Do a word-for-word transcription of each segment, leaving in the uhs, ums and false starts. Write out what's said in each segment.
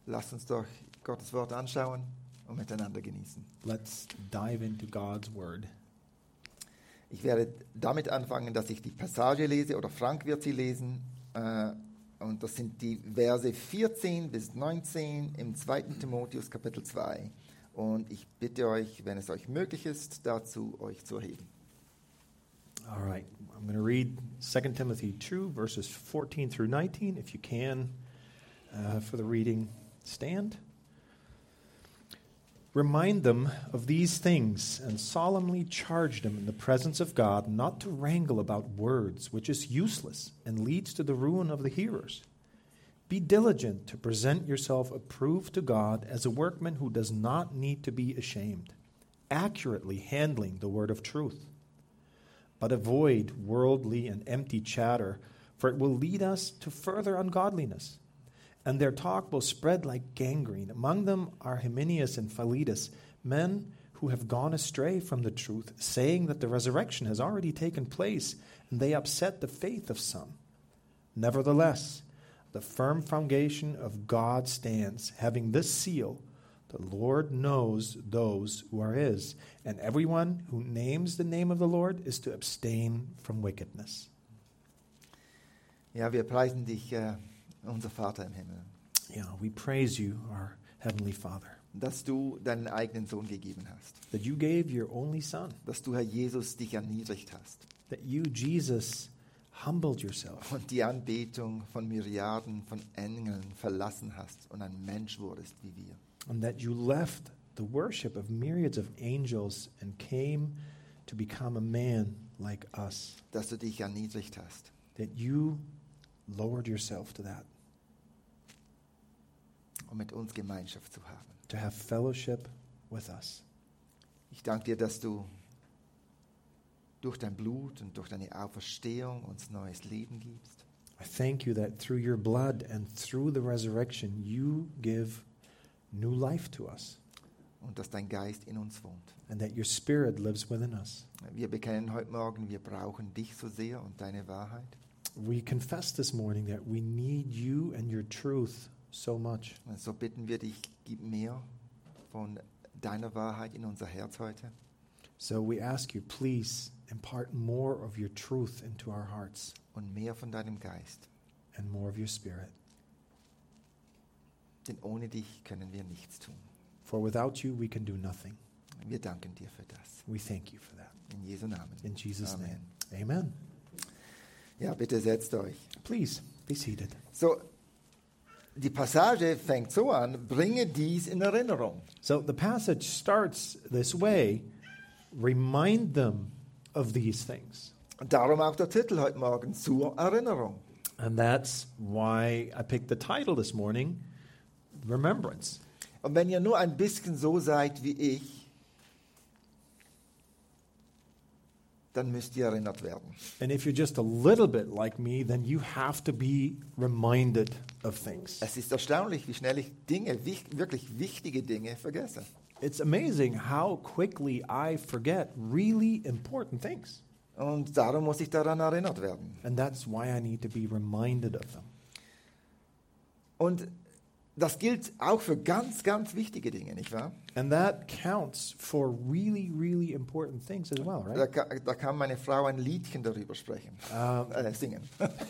lasst uns doch Gottes Wort anschauen und miteinander genießen. Let's dive into God's Word. Ich werde damit anfangen, dass ich die Passage lese, oder Frank wird sie lesen. Äh, und das sind die Verse vierzehn bis neunzehn im zweiten Timotheus Kapitel zwei. Und ich bitte euch, wenn es euch möglich ist, dazu euch zu erheben. All right, I'm going to read Second Timothy two, verses fourteen through nineteen. If you can, uh, for the reading, stand. Remind them of these things and solemnly charge them in the presence of God not to wrangle about words, which is useless and leads to the ruin of the hearers. Be diligent to present yourself approved to God as a workman who does not need to be ashamed, accurately handling the word of truth. But avoid worldly and empty chatter, for it will lead us to further ungodliness. And their talk will spread like gangrene. Among them are Hymenaeus and Philetus, men who have gone astray from the truth, saying that the resurrection has already taken place, and they upset the faith of some. Nevertheless, the firm foundation of God stands, having this seal: the Lord knows those who are his, and everyone who names the name of the Lord is to abstain from wickedness. Ja, wir preisen dich, äh, unser Vater im Himmel, Yeah, we praise you, our Heavenly Father, dass du deinen eigenen Sohn gegeben hast, that you gave your only Son, dass du, Herr Jesus, dich erniedrigt hast that you, Jesus, humbled yourself, und die Anbetung von Myriaden von Engeln verlassen hast und ein Mensch wurdest wie wir. and that you left the worship of myriads of angels and came to become a man like us, Dass du dich erniedrigt hast, that you lowered yourself to that, um mit uns Gemeinschaft zu haben. to have fellowship with us. Ich danke dir, dass du durch dein Blut und durch deine Auferstehung uns neues Leben gibst. I thank you that through your blood and through the resurrection, you give new life to us, Und dass dein Geist in uns wohnt. and that your Spirit lives within us. Wir bekennen heute Morgen, wir brauchen dich so sehr und deine Wahrheit. We confess this morning that we need you and your truth so much. Und so bitten wir dich, gib mehr von deiner Wahrheit in unser Herz heute. So we ask you, please impart more of your truth into our hearts Und mehr von deinem Geist. and more of your Spirit. Denn ohne dich können wir nichts tun. For without you, we can do nothing. Wir danken dir für das. We thank you for that. In Jesu Namen. In Jesus' Amen. name. Amen. Ja, bitte setzt euch. Please be seated. So, die Passage fängt so an, bringe dies in Erinnerung. So the passage starts this way: remind them of these things. Und darum auch der Titel heute Morgen, zur Erinnerung. And that's why I picked the title this morning, Remembrance. Und wenn ihr nur ein bisschen so seid wie ich, dann müsst ihr erinnert werden. And if you're just a little bit like me, then you have to be reminded of things. Es ist erstaunlich, wie schnell ich Dinge, wich- wirklich wichtige Dinge vergesse. It's amazing how quickly I forget really important things. Und darum muss ich daran erinnert werden. And that's why I need to be reminded of them. Und das gilt auch für ganz, ganz wichtige Dinge, nicht wahr? And that counts for really, really important things as well, Da, right? ka- da kann meine Frau ein Liedchen darüber sprechen, Um, äh, singen.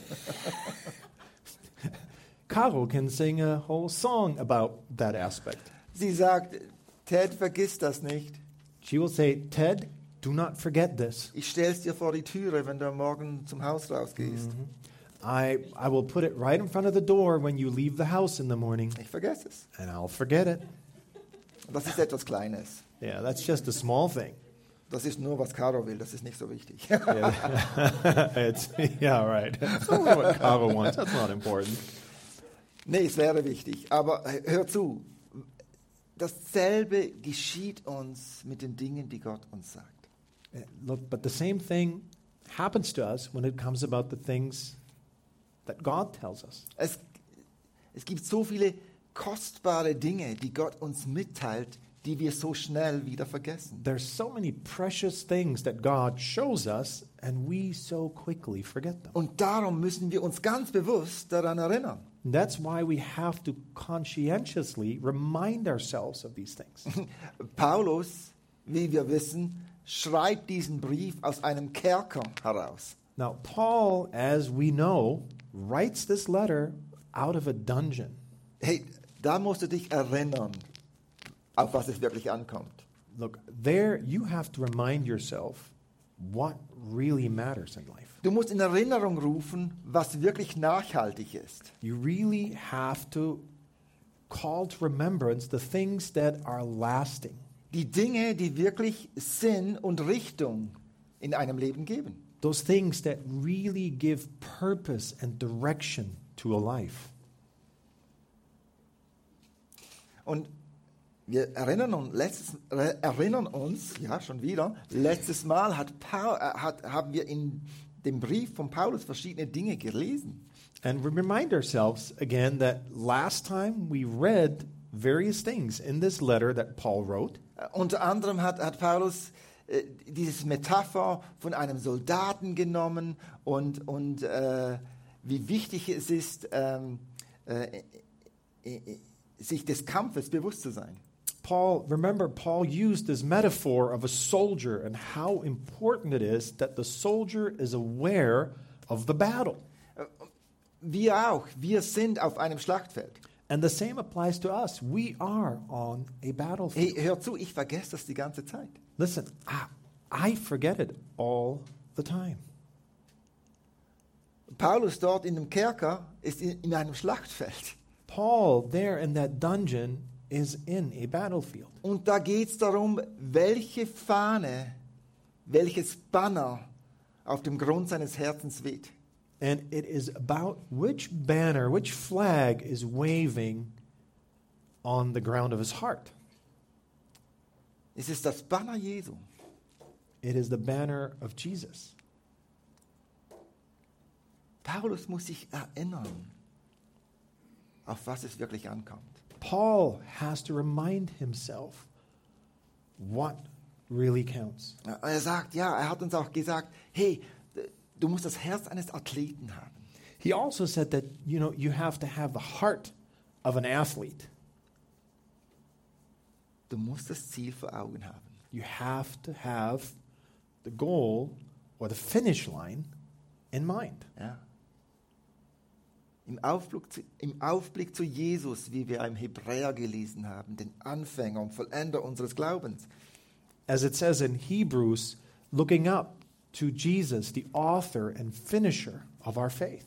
Caro can sing a whole song about that aspect. Sie sagt, Ted, vergiss das nicht. She will say, Ted, do not forget this. Ich stell's dir vor die Türe, wenn du morgen zum Haus rausgehst. I, I will put it right in front of the door when you leave the house in the morning, Ich vergesse es. and I'll forget it. Das ist etwas Kleines. Yeah, that's just a small thing. Das ist nur, was Caro will. Das ist nicht so wichtig. Yeah, it's, yeah right. It's only what Caro wants. That's not important. Nee, es wäre wichtig. Aber hör zu. Dasselbe geschieht uns mit den Dingen, die Gott uns sagt. Uh, Look, but the same thing happens to us when it comes about the things that God tells us. Es, es gibt so viele kostbare Dinge, die Gott uns mitteilt, die wir so schnell wieder vergessen. There's so many precious things that God shows us, and we so quickly forget them. Und darum müssen wir uns ganz bewusst daran erinnern. And that's why we have to conscientiously remind ourselves of these things. Paulus, wie wir wissen, schreibt diesen Brief aus einem Kerker heraus. Now, Paul, as we know, writes this letter out of a dungeon. Hey, da musst du dich erinnern, auf was es wirklich ankommt. Look, there you have to remind yourself what really matters in life. Du musst in Erinnerung rufen, was wirklich nachhaltig ist. You really have to call to remembrance the things that are lasting. Die Dinge, die wirklich Sinn und Richtung in einem Leben geben. Those things that really give purpose and direction to a life. Und wir erinnern uns, letztes, äh, erinnern uns, ja schon wieder, letztes Mal hat Paul, äh, hat, haben wir in dem Brief von Paulus verschiedene Dinge gelesen. And we remind ourselves again that last time we read various things in this letter that Paul wrote. Äh, unter anderem hat, hat Paulus äh, dieses Metapher von einem Soldaten genommen und, und äh, wie wichtig es ist, ähm, äh, äh, sich des Kampfes bewusst zu sein. Paul, remember, Paul used this metaphor of a soldier and how important it is that the soldier is aware of the battle. Wir auch, wir sind auf einem Schlachtfeld. And the same applies to us. We are on a battlefield. Hey, hör zu, ich vergesse das die ganze Zeit. Listen, I, I forget it all the time. Paulus dort in dem Kerker ist in, in einem Schlachtfeld. Paul, there in that dungeon, is in a battlefield. Und da geht es darum, welche Fahne, welches Banner auf dem Grund seines Herzens weht. And it is about which banner, which flag is waving on the ground of his heart. Es ist das Banner Jesu. It is the banner of Jesus. Paulus muss sich erinnern, auf was es wirklich ankommt. Paul has to remind himself what really counts. Er sagt, ja, er hat uns auch gesagt, hey, du musst das Herz eines Athleten haben. He also said that, you know, you have to have the heart of an athlete. Du musst das Ziel vor Augen haben. You have to have the goal or the finish line in mind. Ja. Im Aufblick, zu, Im Aufblick zu Jesus, wie wir im Hebräer gelesen haben, den Anfänger und Vollender unseres Glaubens. As it says in Hebrews, looking up to Jesus, the author and finisher of our faith.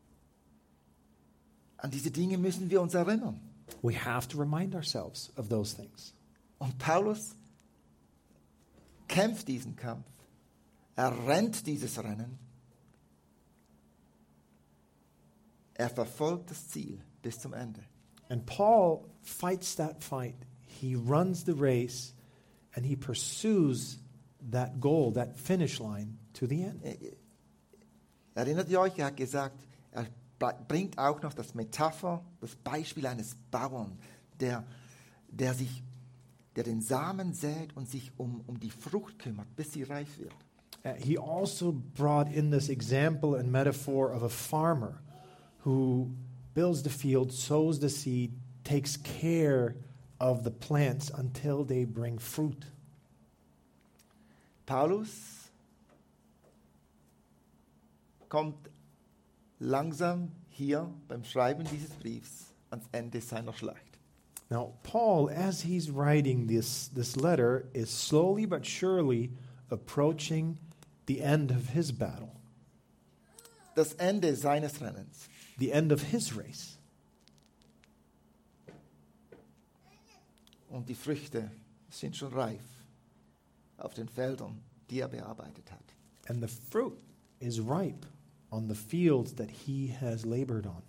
An diese Dinge müssen wir uns erinnern. We have to remind ourselves of those things. Und Paulus kämpft diesen Kampf. Er rennt dieses Rennen. Er verfolgt das Ziel bis zum Ende. And Paul fights that fight. He runs the race and he pursues that goal, that finish line to the end. Erinnert ihr euch, er hat gesagt, er bringt auch noch das Metapher, das Beispiel eines Bauern, der, der, sich, der den Samen sät und sich um, um die Frucht kümmert, bis sie reif wird. Uh, he also brought in this example and metaphor of a farmer who builds the field, sows the seed, takes care of the plants until they bring fruit. Paulus kommt langsam hier beim Schreiben dieses Briefs ans Ende seiner Schlacht. Now, Paul, as he's writing this, this letter, is slowly but surely approaching the end of his battle, Das Ende seines Rennens. the end of his race. Und die Früchte sind schon reif auf den Feldern, die er bearbeitet hat. And the fruit is ripe on the fields that he has labored on.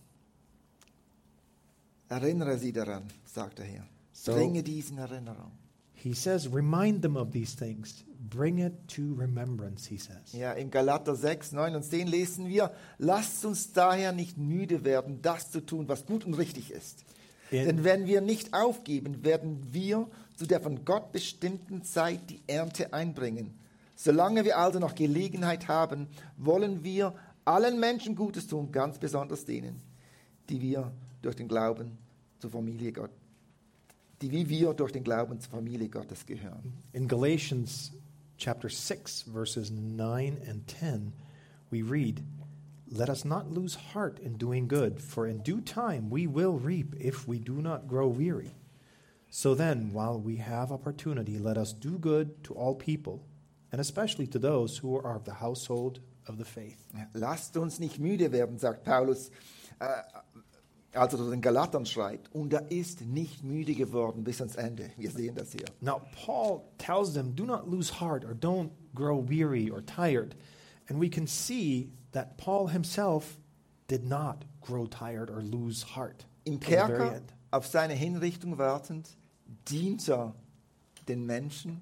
Erinnere sie daran, sagt er hier. So- Bringe diesen Erinnerung. He says, remind them of these things. Bring it to remembrance, he says. Ja, in Galater sechs, neun und zehn lesen wir, lasst uns daher nicht müde werden, das zu tun, was gut und richtig ist. In- Denn wenn wir nicht aufgeben, werden wir zu der von Gott bestimmten Zeit die Ernte einbringen. Solange wir also noch Gelegenheit haben, wollen wir allen Menschen Gutes tun, ganz besonders denen, die wir durch den Glauben zur Familie Gottes, die wie wir durch den Glauben zur Familie Gottes gehören. In Galatians chapter six, verses nine and ten, we read, "Let us not lose heart in doing good, for in due time we will reap if we do not grow weary. So then, while we have opportunity, let us do good to all people, and especially to those who are of the household of the faith." Lasst uns nicht müde werden, sagt Paulus, äh, als er zu den Galatern schreibt. Und er ist nicht müde geworden bis ans Ende. Wir sehen das hier. Now, Paul tells them, do not lose heart or don't grow weary or tired. And we can see that Paul himself did not grow tired or lose heart. Im till the very Kerker, end. auf seine Hinrichtung wartend, dient er den Menschen,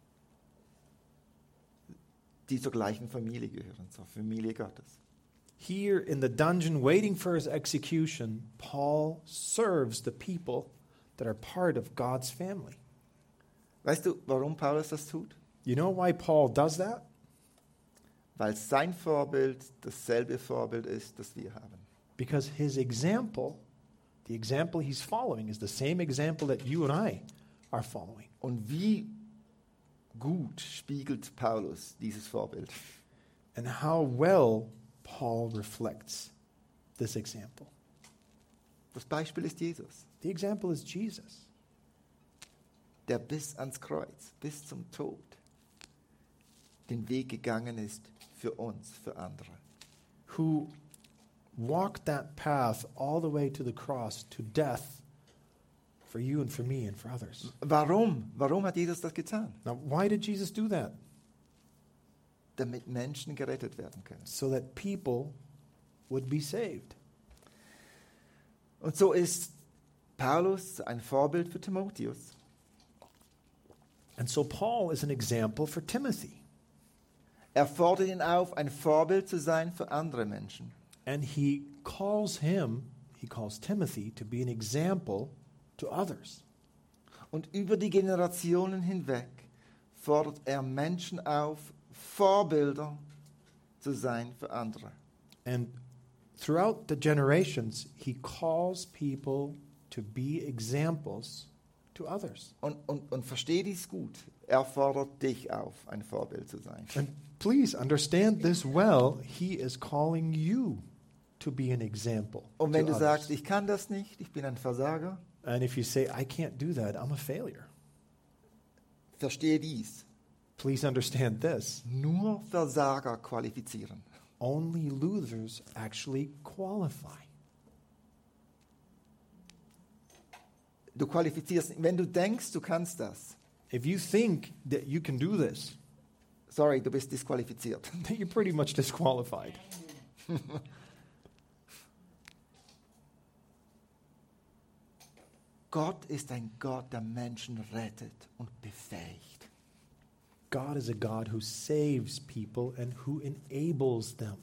die zur gleichen Familie gehören, zur Familie Gottes. Here in the dungeon, waiting for his execution, Paul serves the people that are part of God's family. Weißt du, warum Paulus das tut? You know why Paul does that? Weil sein Vorbild dasselbe Vorbild ist, das wir haben. Because his example, the example he's following, is the same example that you and I are following. Und wie gut spiegelt Paulus dieses Vorbild? And how well Paul reflects this example. Das Beispiel ist Jesus, The example is Jesus, der bis ans Kreuz, bis zum Tod den Weg gegangen ist für uns, für andere. who walked that path all the way to the cross, to death, for you and for me and for others. Warum? Warum hat Jesus das getan? Now, why did Jesus do that? Damit Menschen gerettet werden können. So that people would be saved. Und so ist Paulus ein Vorbild für Timotheus. And so Paul is an example for Timothy. Er fordert ihn auf, ein Vorbild zu sein für andere Menschen. And he calls him, he calls Timothy to be an example to others. Und über die Generationen hinweg fordert er Menschen auf, Vorbilder zu sein für andere. And throughout the generations, he calls people to be examples to others. Und, und, und versteh dies gut. Er fordert dich auf, ein Vorbild zu sein. And please understand this well. He is calling you to be an example Und wenn to du others. sagst, ich kann das nicht, ich bin ein Versager, And if you say, I can't do that, I'm a failure. verstehe dies. Please understand this. Nur Versager qualifizieren. Only losers actually qualify. Du qualifizierst, wenn du denkst, du kannst das, If you think that you can do this, sorry, du bist disqualifiziert. then you're pretty much disqualified. Gott ist ein Gott, der Menschen rettet und befähigt. God is a God who saves people and who enables them,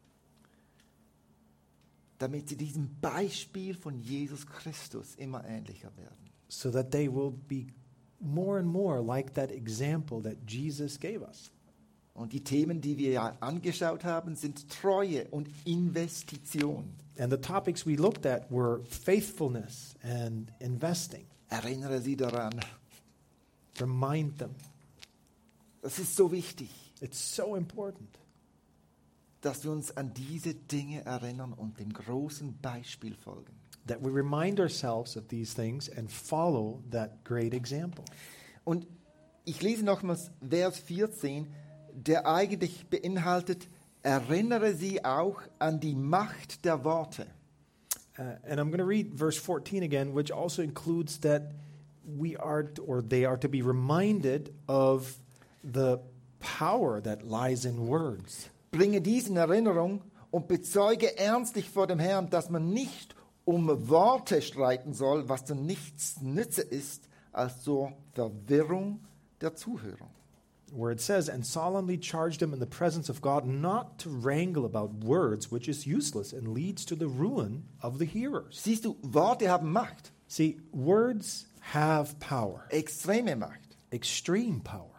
Damit sie diesem Beispiel von Jesus Christus immer ähnlicher werden. so that they will be more and more like that example that Jesus gave us. Und die Themen, die wir ja angeschaut haben, sind Treue und Investition. And the topics we looked at were faithfulness and investing. Erinnere sie daran. Remind them. Das ist so wichtig, It's so important dass wir uns an diese Dinge erinnern und dem großen Beispiel folgen. that we remind ourselves of these things and follow that great example. Und ich lese nochmals Vers vierzehn, der eigentlich beinhaltet, erinnere sie auch an die Macht der Worte. Uh, and I'm going to read verse fourteen again, which also includes that we are, to, or they are to be reminded of the power that lies in words. Bringe dies in Erinnerung und bezeuge ernstlich vor dem Herrn, dass man nicht um Worte streiten soll, was zu nichts nütze ist, als zur Verwirrung der Zuhörer. Where it says, and solemnly charged him in the presence of God not to wrangle about words, which is useless and leads to the ruin of the hearers. Siehst du, Worte haben Macht, See, words have power, extreme Macht. extreme power.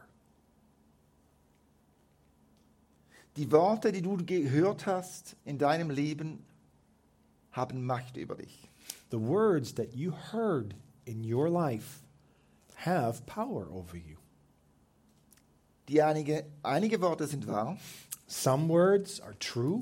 Die Worte, die du gehört hast in deinem Leben, haben Macht über dich. The words that you heard in your life have power over you. Die einige, einige Worte sind wahr, Some words are true,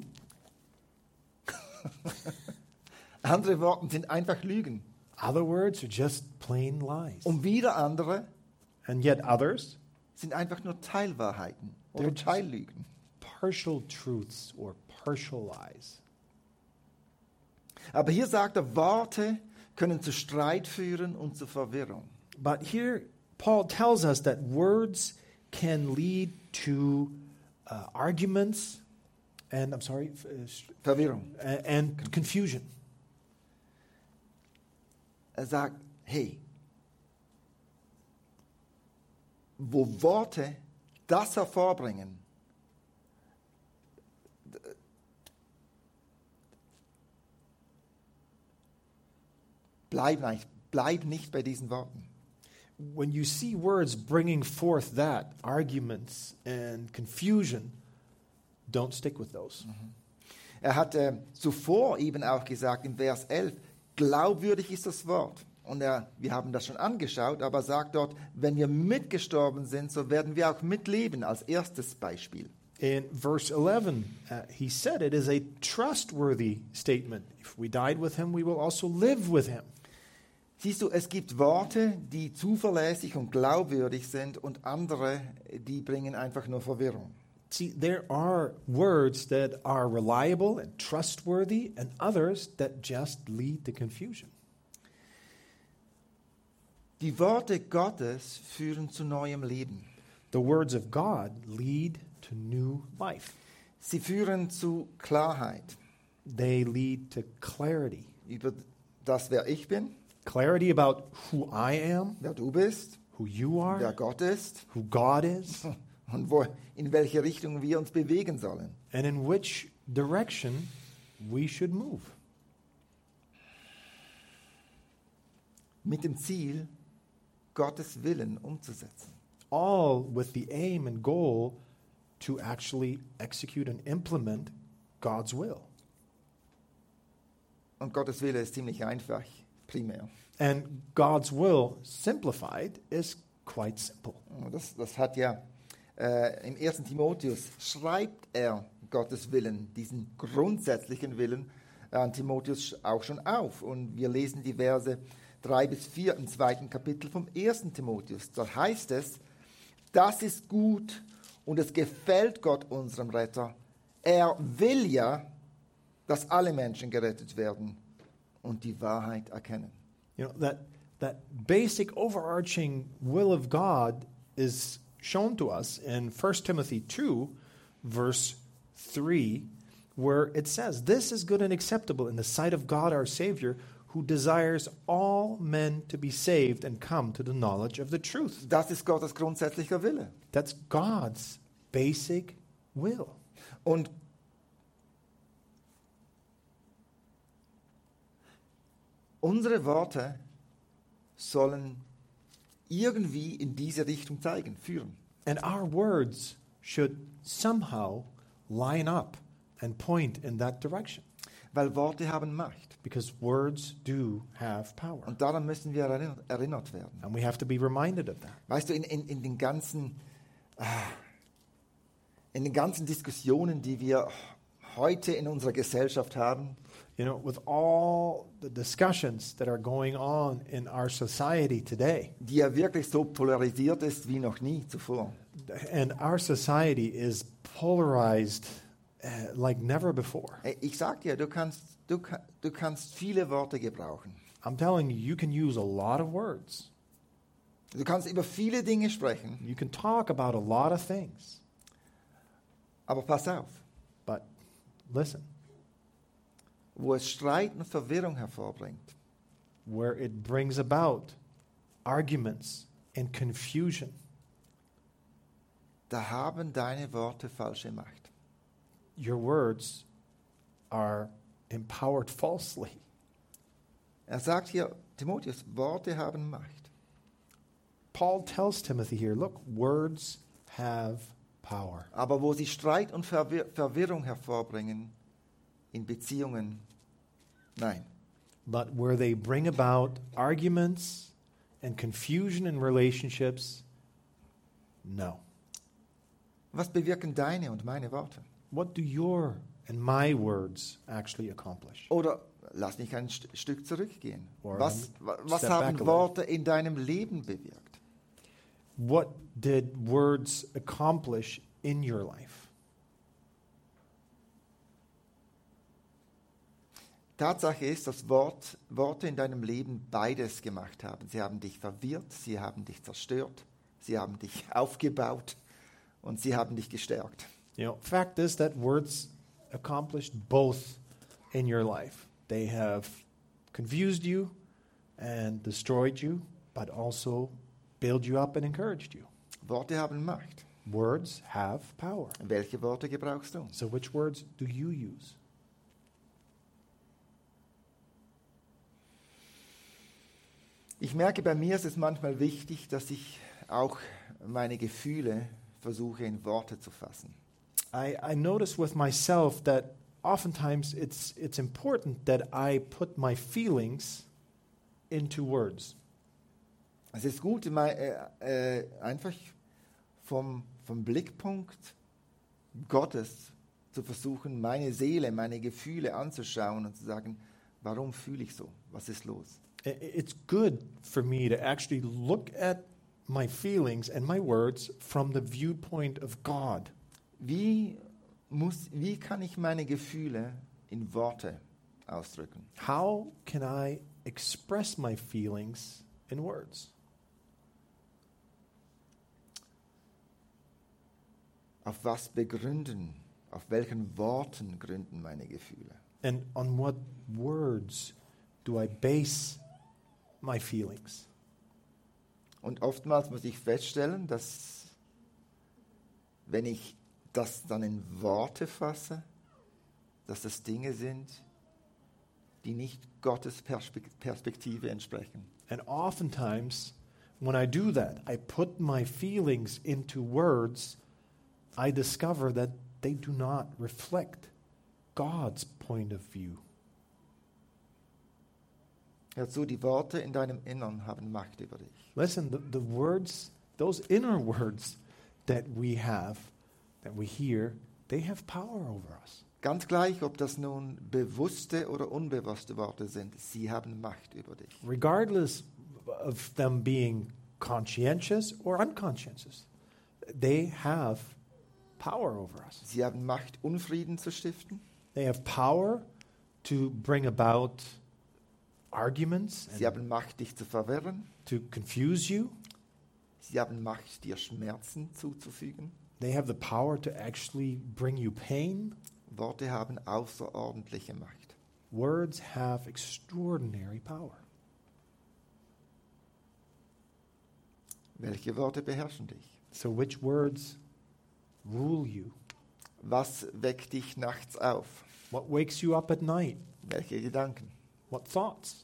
andere Worte sind einfach Lügen. other words are just plain lies. Und wieder andere And yet others, sind einfach nur Teilwahrheiten oder They're just- Teillügen. partial truths or partial lies. Aber hier sagt er, Worte können zu Streit führen und zu Verwirrung. But here, Paul tells us that words can lead to uh, arguments and, I'm sorry, f- uh, sh- Verwirrung. a- and confusion. Er sagt, hey, wo Worte das hervorbringen, bleib nicht, bleib nicht bei diesen Worten. When you see words bringing forth that, arguments and confusion, don't stick with those. Er hat äh, zuvor eben auch gesagt im Vers elf, glaubwürdig ist das Wort. Und er, wir haben das schon angeschaut, aber er sagt dort, wenn wir mitgestorben sind, so werden wir auch mitleben, als erstes Beispiel. In verse eleven, uh, he said it is a trustworthy statement. If we died with him, we will also live with him. Siehst du, es gibt Worte, die zuverlässig und glaubwürdig sind und andere, die bringen einfach nur Verwirrung. See, there are words that are reliable and trustworthy, and others that just lead to confusion. Die Worte Gottes führen zu neuem Leben. The words of God lead to new life. Sie führen zu Klarheit They lead to clarity. über das, wer ich bin, Clarity about who I am, wer du bist, who you wer are, Gott ist who God is, und wo, in welche Richtung wir uns bewegen sollen. and in which direction we should move. Mit dem Ziel, Gottes Willen umzusetzen. All with the aim and goal to actually execute and implement God's will. Und Gottes Wille ist ziemlich einfach, primär. And God's will, simplified, is quite simple. Das, das hat ja äh, im ersten Timotheus, schreibt er Gottes Willen, diesen grundsätzlichen Willen äh, an Timotheus auch schon auf. Und wir lesen die Verse drei bis vier im zweiten Kapitel vom ersten Timotheus. Da heißt es, das ist gut und es gefällt Gott, unserem Retter. Er will ja, dass alle Menschen gerettet werden und die Wahrheit erkennen. You know, that, that basic overarching will of God is shown to us in First Timothy two, verse three, where it says, this is good and acceptable in the sight of God our Savior, who desires all men to be saved and come to the knowledge of the truth. Das ist Gottes grundsätzlicher Wille. That's God's basic will. Und unsere Worte sollen irgendwie in diese Richtung zeigen, führen. And our words should somehow line up and point in that direction. Weil Worte haben Macht. Because words do have power. Und daran müssen wir erinnert, erinnert werden. And we have to be reminded of that. Weißt du, in, in, in, den ganzen, ah, in den ganzen Diskussionen, die wir heute in unserer Gesellschaft haben, You know, with all the discussions that are going on in our society today, die ja wirklich so polarisiert ist wie noch nie zuvor. and our society is polarized uh, like never before. Ey, ich sag dir, du kannst, du, ka- du kannst viele Worte gebrauchen. I'm telling you, you can use a lot of words. Du kannst über viele Dinge sprechen, You can talk about a lot of things. aber pass auf, But listen, wo es Streit und Verwirrung hervorbringt, where it brings about arguments and confusion, da haben deine Worte falsche Macht. your words are empowered falsely. Er sagt hier, Timotheus, Worte haben Macht. Paul tells Timothy here, look, words have power. Aber wo sie Streit und Verwir Verwirrung hervorbringen, in Beziehungen, nein. but where they bring about arguments and confusion in relationships, no. Was bewirken deine und meine Worte? What do your and my words actually accomplish? Oder lass mich ein St- Stück zurückgehen. Or Was, wa- was step back a haben little. Worte in deinem Leben bewirkt? What did words accomplish in your life? Tatsache ist, dass Wort, Worte in deinem Leben beides gemacht haben. Sie haben dich verwirrt, sie haben dich zerstört, sie haben dich aufgebaut und sie haben dich gestärkt. You know, fact is that words accomplished both in your life. They have confused you and destroyed you, but also build you up and encouraged you. Worte haben Macht. Words have power. Welche Worte gebrauchst du? So which words do you use? Ich merke, bei mir ist es manchmal wichtig, dass ich auch meine Gefühle versuche in Worte zu fassen. I, I notice with myself that oftentimes it's, it's important that I put my feelings into words. Es ist gut, mei- äh, äh, einfach vom, vom Blickpunkt Gottes zu versuchen, meine Seele, meine Gefühle anzuschauen und zu sagen, warum fühle ich so? Was ist los? I- It's good for me to actually look at my feelings and my words from the viewpoint of God. Wie, muss, wie kann ich meine Gefühle in Worte ausdrücken? How can I express my feelings in words? Auf was begründen, auf welchen Worten gründen meine Gefühle? And on what words do I base my feelings? Und oftmals muss ich feststellen, dass wenn ich das dann in Worte fasse, dass das Dinge sind, die nicht Gottes Perspek- Perspektive entsprechen. And oftentimes, when I do that, I put my feelings into words, I discover that they do not reflect God's point of view. Hör zu, die Worte in deinem Innern haben Macht über dich. Listen, the, the words, those inner words that we have, that we hear, they have power over us. Ganz gleich, ob das nun bewusste oder unbewusste Worte sind, sie haben Macht über dich. Regardless of them being conscientious or unconscientious, they have power over us. Sie haben Macht, Unfrieden zu stiften. They have power to bring about arguments Sie and haben Macht, dich zu verwirren. to confuse you. Sie haben Macht, dir Schmerzen zuzufügen. They have the power to actually bring you pain. Worte haben außerordentliche Macht. Words have extraordinary power. Welche Worte beherrschen dich? So which words rule you? Was weckt dich nachts auf? What wakes you up at night? Welche Gedanken? What thoughts?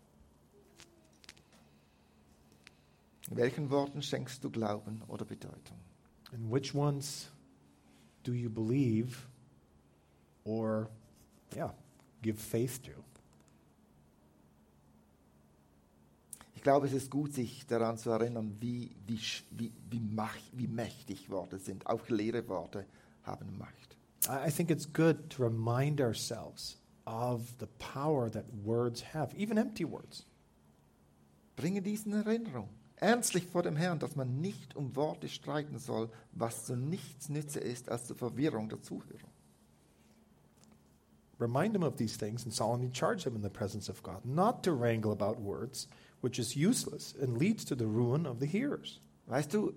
Welchen Worten schenkst du Glauben oder Bedeutung? And which ones do you believe or, yeah, give faith to? Ich glaube, es ist gut, sich daran zu erinnern, wie, wie, sch- wie, wie, mach, wie mächtig Worte sind. Auch leere Worte haben Macht. I I think it's good to remind ourselves of the power that words have, even empty words. Bringe diesen in Erinnerung. Ernstlich vor dem Herrn, dass man nicht um Worte streiten soll, was zu nichts nütze ist als zur Verwirrung der Zuhörer. Remind them of these things and solemnly charge them in the presence of God, not to wrangle about words, which is useless and leads to the ruin of the hearers. Weißt du,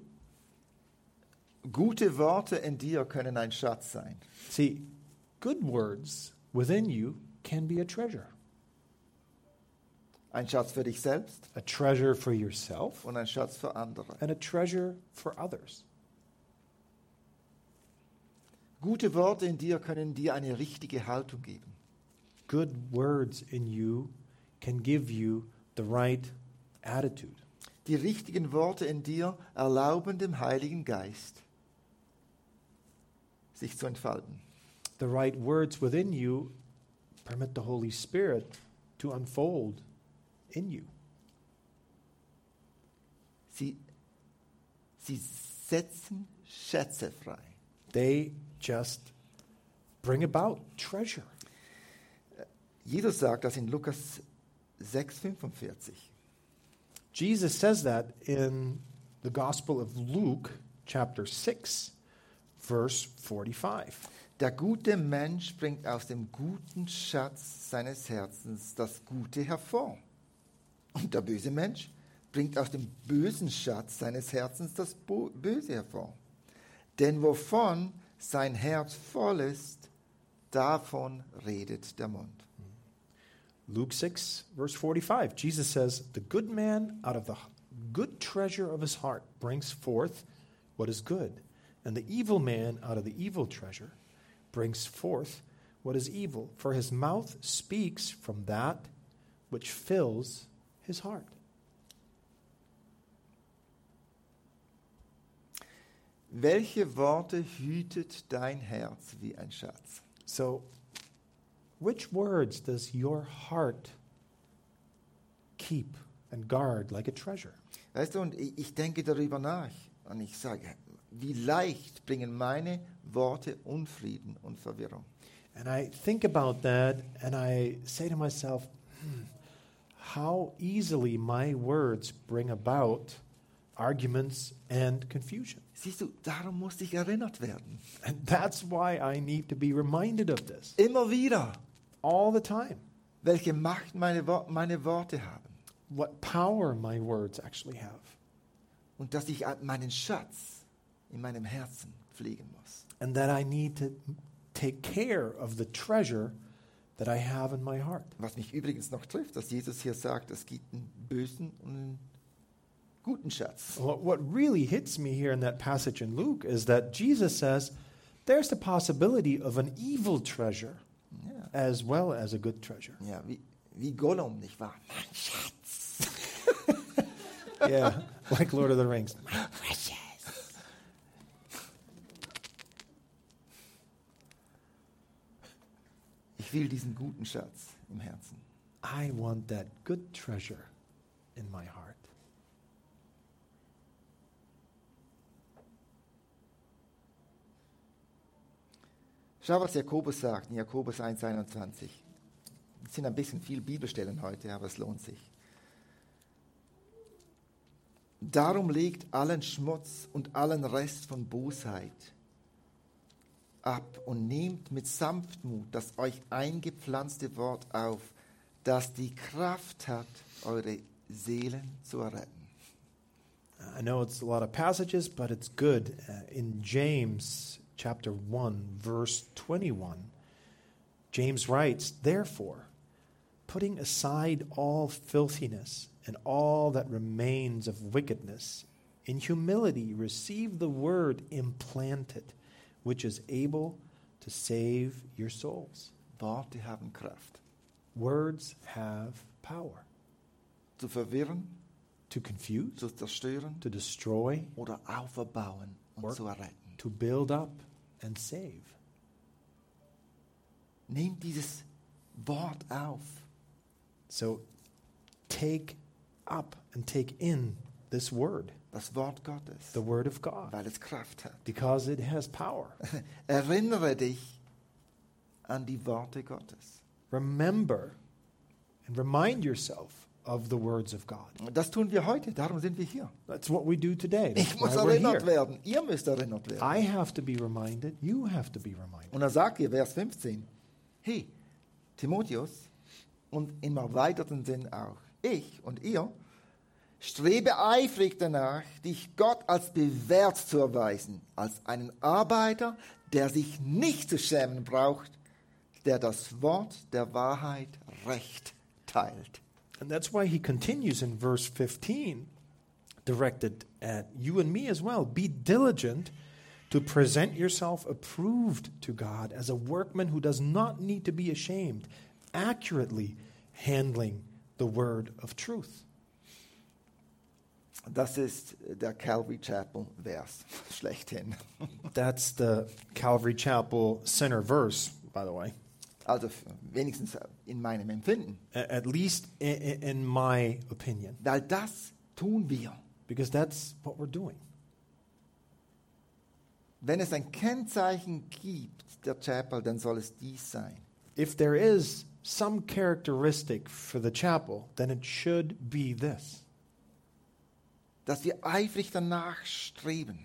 gute Worte in dir können ein Schatz sein. See, good words within you can be a treasure. Ein Schatz für dich selbst A treasure for yourself und ein Schatz für andere. and a treasure for others. Gute Worte in dir können dir eine richtige Haltung geben. Good words in you can give you the right attitude. Die richtigen Worte in dir erlauben dem Heiligen Geist, sich zu entfalten. The right words within you permit the Holy Spirit to unfold in you. Sie, sie setzen Schätze frei. They just bring about treasure. Jesus sagt das in Lukas sechs fünfundvierzig. Jesus says that in the Gospel of Luke, chapter six, verse forty-five. Der gute Mensch bringt aus dem guten Schatz seines Herzens das Gute hervor. Und der böse Mensch bringt aus dem bösen Schatz seines Herzens das Bo- Böse hervor. Denn wovon sein Herz voll ist, davon redet der Mund. Luke six, verse forty-five, Jesus says, the good man out of the good treasure of his heart brings forth what is good, and the evil man out of the evil treasure brings forth what is evil, for his mouth speaks from that which fills his heart. Welche Worte hütet dein Herz wie ein Schatz? So, which words does your heart keep and guard like a treasure? Weißt du, und ich, ich denke darüber nach und ich sage, wie leicht bringen meine Worte Unfrieden und Verwirrung. And I think about that and I say to myself, hmm, how easily my words bring about arguments and confusion. Siehst du, darum muss ich erinnert werden. And that's why I need to be reminded of this Immer wieder, all the time. welche Macht meine, Wo- meine Worte haben. What power my words actually have. Und dass ich meinen Schatz in meinem Herzen pflegen muss. And that I need to take care of the treasure that I have in my heart. Was mich übrigens noch trifft, dass Jesus hier sagt, es gibt einen bösen und einen guten Schatz. What, what really hits me here in that passage in Luke is that Jesus says there's the possibility of an evil treasure Ja, as well as a good treasure. ja wie, wie Gollum, nicht wahr? Mein Schatz. Yeah, like Lord of the Rings. Precious. Ich will diesen guten Schatz im Herzen. I want that good treasure in my heart. Schau, was Jakobus sagt in Jakobus eins einundzwanzig. Es sind ein bisschen viele Bibelstellen heute, aber es lohnt sich. Darum legt allen Schmutz und allen Rest von Bosheit ab und nehmt mit Sanftmut das euch eingepflanzte Wort auf, das die Kraft hat, eure Seelen zu retten. I know it's a lot of passages, but it's good. Uh, in James chapter one, verse twenty-one, James writes, therefore, putting aside all filthiness and all that remains of wickedness, in humility receive the word implanted, which is able to save your souls. Worte haben Kraft. Words have power Zu verwirren, to confuse, zu zerstören to destroy, oder aufbauen und Work. zu retten. to build up, and save. Nehmt dieses Wort auf. So take up and take in this word, Das Wort Gottes, the word of God, weil es Kraft hat. because it has power. Erinnere dich an die Worte Gottes. Remember and remind yourself of the words of God. Das tun wir heute, darum sind wir hier. That's what we do today. That's Ich muss why we're erinnert here. werden, ihr müsst erinnert werden. I have to be reminded. You have to be reminded. Und er sagt hier, Vers fünfzehn, hey, Timotheus, und im erweiterten Sinn auch, ich und ihr, strebe eifrig danach, dich Gott als bewährt zu erweisen, als einen Arbeiter, der sich nicht zu schämen braucht, der das Wort der Wahrheit recht teilt. And that's why he continues in verse fifteen, directed at you and me as well. Be diligent to present yourself approved to God as a workman who does not need to be ashamed, accurately handling the word of truth. Das ist der Calvary Chapel Vers schlechthin. That's the Calvary Chapel center verse, by the way. Also f- wenigstens in meinem Empfinden. a- at least in, in my opinion, Weil das tun wir. because that's what we're doing. Wenn es ein Kennzeichen gibt der Chapel, dann soll es dies sein. If there is some characteristic for the chapel, then it should be this. Dass wir eifrig danach streben,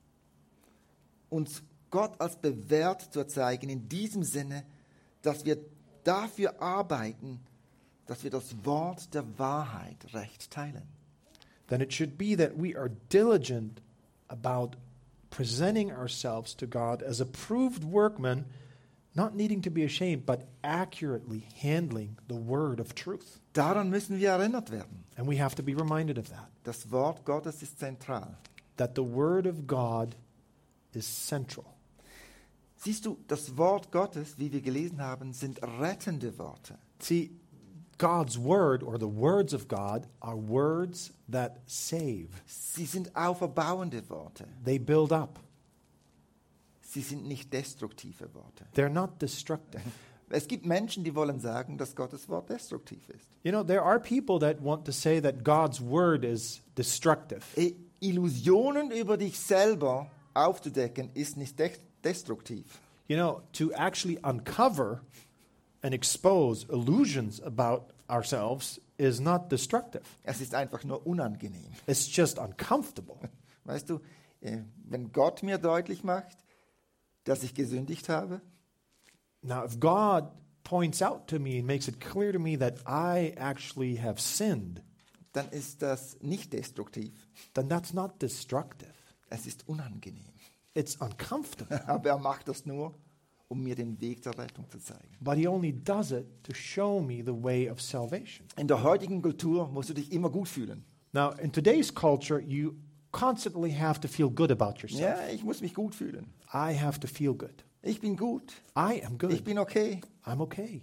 uns Gott als bewährt zu zeigen, in diesem Sinne, dass wir dafür arbeiten, dass wir das Wort der Wahrheit recht teilen. Then it should be that we are diligent about presenting ourselves to God as approved workmen, not needing to be ashamed, but accurately handling the word of truth. Daran müssen wir erinnert werden. And we have to be reminded of that, Das Wort Gottes ist zentral. that the word of God is central. Siehst du, das Wort Gottes, wie wir gelesen haben, sind rettende Worte. See, God's word, or the words of God, are words that save. Sie sind auferbauende Worte. They build up. Sie sind nicht destruktive Worte. They're not destructive. Es gibt Menschen, die wollen sagen, dass Gottes Wort destruktiv ist. You know, there are people that want to say that God's word is destructive. E- Illusionen über dich selber aufzudecken, ist nicht de- destruktiv. You know, to actually uncover and expose illusions about ourselves is not destructive. Es ist einfach nur unangenehm. It's just uncomfortable. Weißt du, äh, wenn Gott mir deutlich macht, dass ich gesündigt habe, Now, if God points out to me and makes it clear to me that I actually have sinned, dann ist das nicht destruktiv. then that's not destructive. Es ist unangenehm. It's uncomfortable. Aber er macht das nur, um mir den Weg der Rettung zu zeigen. But he only does it to show me the way of salvation. In der heutigen Kultur musst du dich immer gut fühlen. Now, in today's culture, you constantly have to feel good about yourself. Ja, ich muss mich gut fühlen. I have to feel good. Ich bin gut. I am Ich good. bin okay. I'm okay.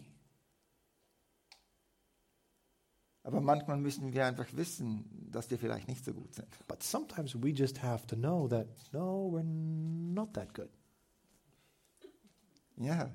Aber manchmal müssen wir einfach wissen, dass wir vielleicht nicht so gut sind. But sometimes we just have to know that, no, we're not that good. Ja.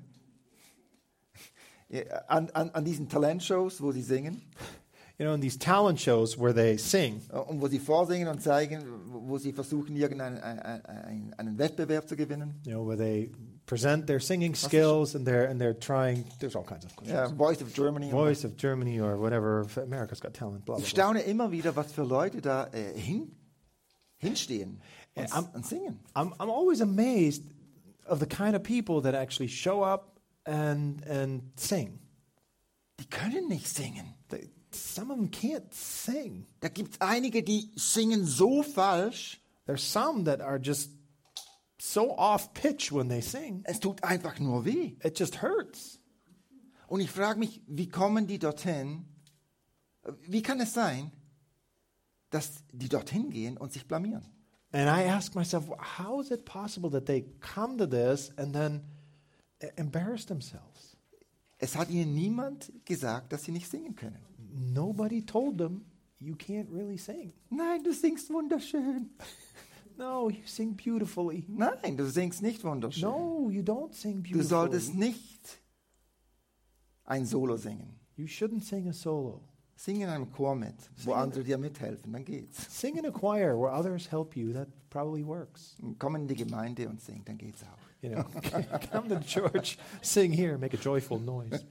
Ja, An, an, an diesen Talentshows, wo sie singen You know, in these talent shows where they sing, äh, und wo sie vorsingen und zeigen, wo wo sie versuchen, irgendeinen einen, einen, einen Wettbewerb zu gewinnen. you know, where they present their singing skills and they're and they're trying. There's all kinds of Ja, Voice of Germany. Voice of Germany or whatever. America's Got Talent. Blah blah. Ich blah. staune immer wieder, was für Leute da äh, hin, hinstehen und, Ja, am- und singen. I'm I'm always amazed of the kind of people that actually show up and and sing. Die können nicht singen. They, some of them can't sing. Da gibt es einige, die singen so falsch, There's some that are just so off pitch when they sing. es tut einfach nur weh. It just hurts. Und ich frage mich, wie kommen die dorthin? Wie kann es sein, dass die dorthin gehen und sich blamieren? And I ask myself, how is it possible that they come to this and then e- embarrass themselves? Es hat ihnen niemand gesagt, dass sie nicht singen können. Nobody told them you can't really sing. Nein, du singst wunderschön. No, you sing beautifully. Nein, du singst nicht wunderschön. No, you don't sing Du beautifully. solltest nicht ein Solo singen. You shouldn't sing a solo. Sing in einem Chor mit, wo andere dir mithelfen, dann geht's. Sing in a choir where others help you. That probably works. Komm in die Gemeinde und sing, dann geht's auch. You know, come to church, sing here, make a joyful noise.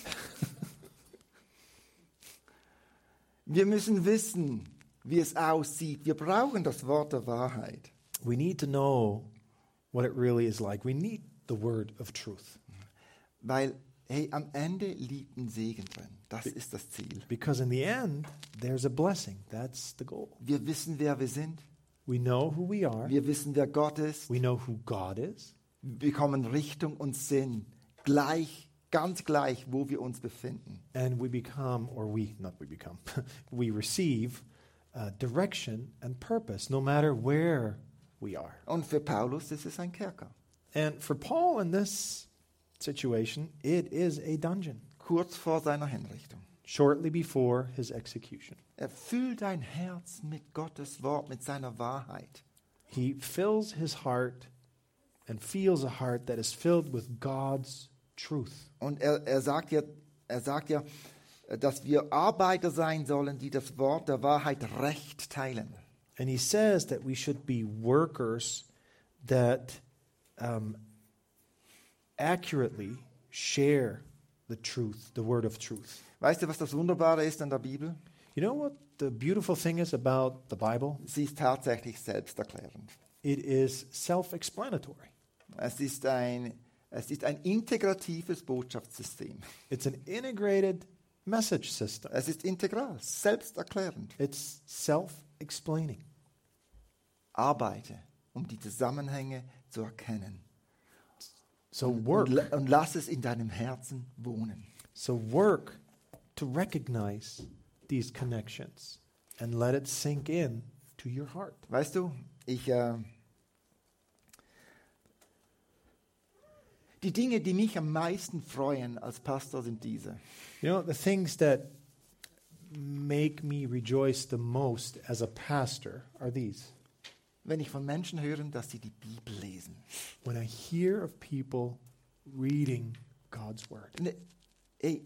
Wir müssen wissen, wie es aussieht. Wir brauchen das Wort der Wahrheit. We need to know what it really is like. We need the word of truth. Weil, hey, am Ende liegt ein Segen drin. Das ist das Ziel. Because in the end, there's a blessing. That's the goal. Wir wissen, wer wir sind. We know who we are. Wir wissen, wer Gott ist. We know who God is. Wir bekommen Richtung und Sinn. Gleich, ganz gleich, wo wir uns befinden. And we become, or we, not we become, we receive uh, direction and purpose no matter where we are. Und für Paulus ist es ein Kerker. And for Paul in this situation, it is a dungeon Kurz vor seiner Hinrichtung. shortly before his execution. Erfüll dein Herz mit Gottes Wort, mit seiner Wahrheit. He fills his heart and feels a heart that is filled with God's truth. Und er, er sagt ja, er sagt ja, dass wir Arbeiter sein sollen, die das Wort der Wahrheit recht teilen. And he says that we should be workers that um, accurately share the truth, the word of truth. Weißt du, was das Wunderbare ist an der Bibel? You know what the beautiful thing is about the Bible? Sie ist tatsächlich selbsterklärend. It is self-explanatory. Es ist ein, es ist ein integratives Botschaftssystem. It's an integrated message system. Es ist integral, selbsterklärend. It's self-explaining. Arbeite, um die Zusammenhänge zu erkennen. So Und, work. und, la- und lass es in deinem Herzen wohnen. So work to recognize these connections and let it sink in to your heart. Weißt du, ich äh, die Dinge, die mich am meisten freuen als Pastor, sind diese. You know, the things that make me rejoice the most as a pastor are these. Wenn ich von Menschen höre, dass sie die Bibel lesen. When I hear of people reading God's word. Ne, ey,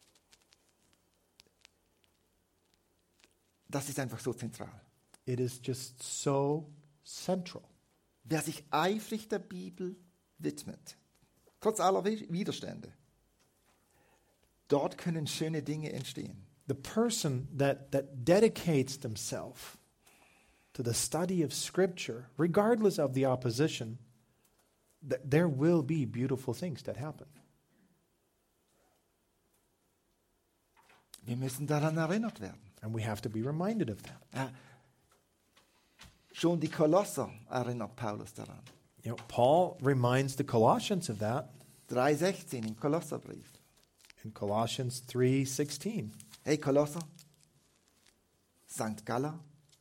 das ist einfach so zentral. It is just so central. Wer sich eifrig der Bibel widmet, trotz aller Wi- Widerstände, dort können schöne Dinge entstehen. The person that, that dedicates themselves to the study of Scripture, regardless of the opposition, th- there will be beautiful things that happen. Wir müssen daran erinnert werden. And we have to be reminded of that. Ja, schon die Kolosser erinnert Paulus daran. You know, Paul reminds the Colossians of that drei sechzehn im Kolosserbrief. in Colossians three sixteen. Hey Kolosser, Sankt Galla,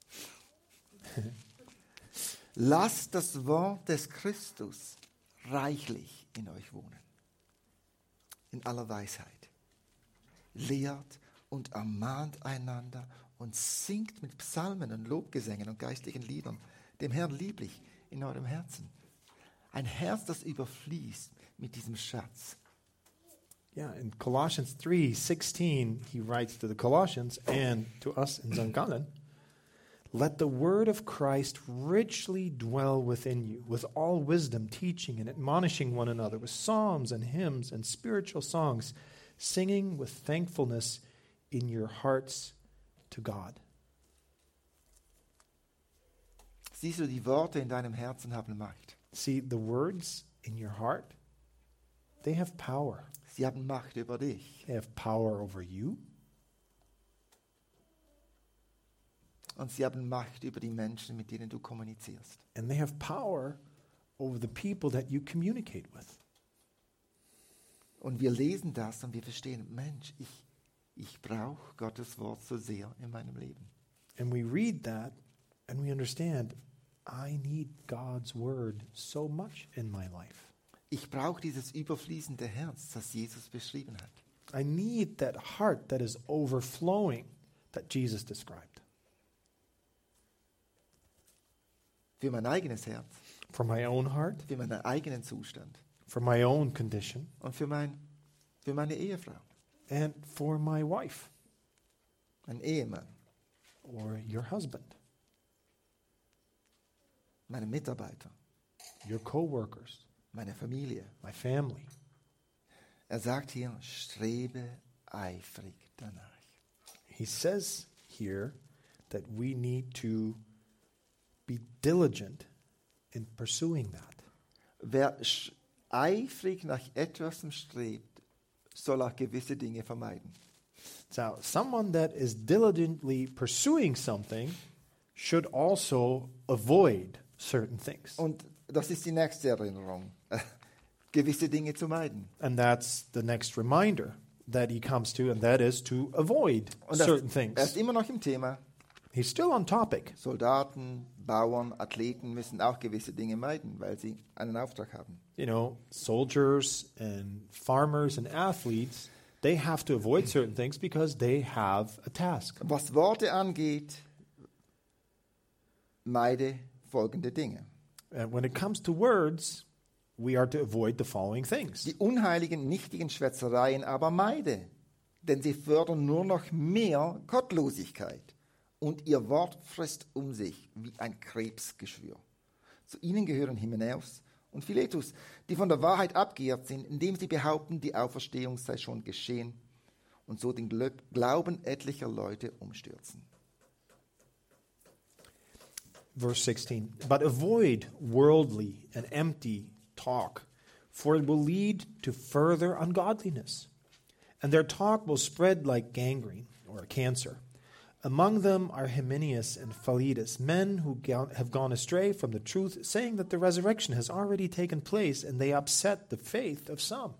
lasst das Wort des Christus reichlich in euch wohnen. In aller Weisheit. Lehrt und ermahnt einander und singt mit Psalmen und Lobgesängen und geistlichen Liedern dem Herrn lieblich in eurem Herzen. Ein Herz, das überfließt mit diesem Schatz. Yeah, in Colossians three sixteen, he writes to the Colossians and to us in Sankt Gallen, let the word of Christ richly dwell within you, with all wisdom, teaching and admonishing one another with psalms and hymns and spiritual songs, singing with thankfulness in your hearts to God. Siehst du, die Worte in deinem Herzen haben Macht. See, the words in your heart, they have power. Sie haben Macht über dich. They have power over you, Und sie haben Macht über die Menschen, mit denen du kommunizierst. and they have power over the people that you communicate with. Und wir lesen das und wir verstehen, Mensch, ich, ich brauche Gottes Wort so sehr in meinem Leben. And we read that and we understand, I need God's word so much in my life. Ich brauche dieses überfließende Herz, das Jesus beschrieben hat. I need that heart that is overflowing that Jesus described. Für mein eigenes Herz, For my own heart, für meinen eigenen Zustand for my own condition, und für, mein, für meine Ehefrau, and for my wife mein Ehemann, or your husband, meine Mitarbeiter, your co-workers, meine Familie. my family. Er sagt hier, strebe eifrig danach. He says here that we need to be diligent in pursuing that. Wer sch- eifrig nach etwas strebt, soll auch gewisse Dinge vermeiden. So, someone that is diligently pursuing something should also avoid certain things. Und das ist die nächste Erinnerung, gewisse Dinge zu meiden. And that's the next reminder that he comes to, and that is to avoid Und das, certain er ist things. immer noch im Thema. He's still on topic. Soldaten, Bauern, Athleten müssen auch gewisse Dinge meiden, weil sie einen Auftrag haben. You know, soldiers and farmers and athletes, they have to avoid certain things because they have a task. Was Worte angeht, meide folgende Dinge. And when it comes to words, we are to avoid the following things. Die unheiligen, nichtigen Schwätzereien aber meide, denn sie fördern nur noch mehr Gottlosigkeit. Und ihr Wort frisst um sich wie ein Krebsgeschwür. Zu ihnen gehören Hymenäus und Philetus, die von der Wahrheit abgeirrt sind, indem sie behaupten, die Auferstehung sei schon geschehen und so den Glauben etlicher Leute umstürzen. Verse sixteen, but avoid worldly and empty talk, for it will lead to further ungodliness. And their talk will spread like gangrene or a cancer. Among them are Hymenaeus and Philetus, men who go- have gone astray from the truth, saying that the resurrection has already taken place, and they upset the faith of some.